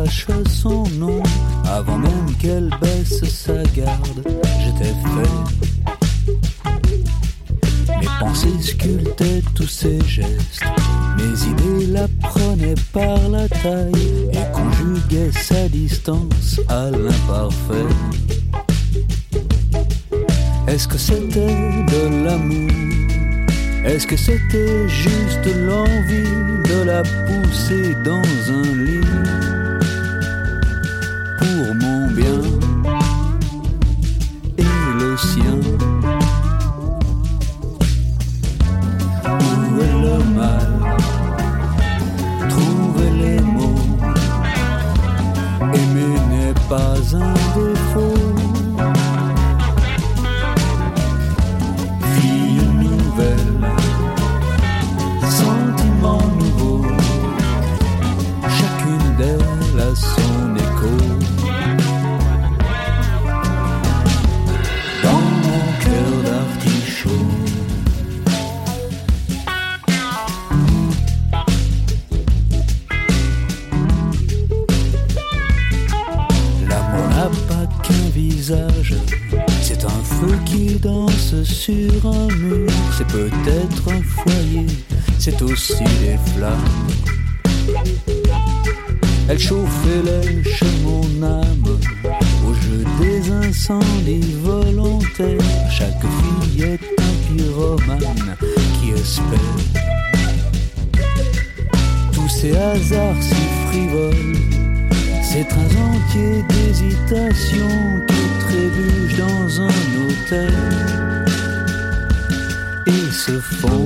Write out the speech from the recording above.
sache son nom. Avant même qu'elle baisse sa garde, j'étais fait. Mes pensées sculptaient tous ses gestes, mes idées la prenaient par la taille et conjuguaient sa distance à l'imparfait. Est-ce que c'était de l'amour? Est-ce que c'était juste l'envie de la pousser dans un lit pour mon bien et le sien? Où est le mal? Trouver les mots. Aimer n'est pas un défaut. Sentiment nouveau, chacune d'elles a son écho. Dans mon cœur d'artichaut. L'amour n'a pas qu'un visage, c'est un feu qui danse sur un mur. C'est peut-être un foyer, c'est aussi des flammes. Elle chauffe et lèche mon âme au jeu des incendies volontaires. Chaque fille est un pyromane qui espère. Tous ces hasards si frivoles, ces trains entiers d'hésitation qui trébuchent dans un hôtel et se font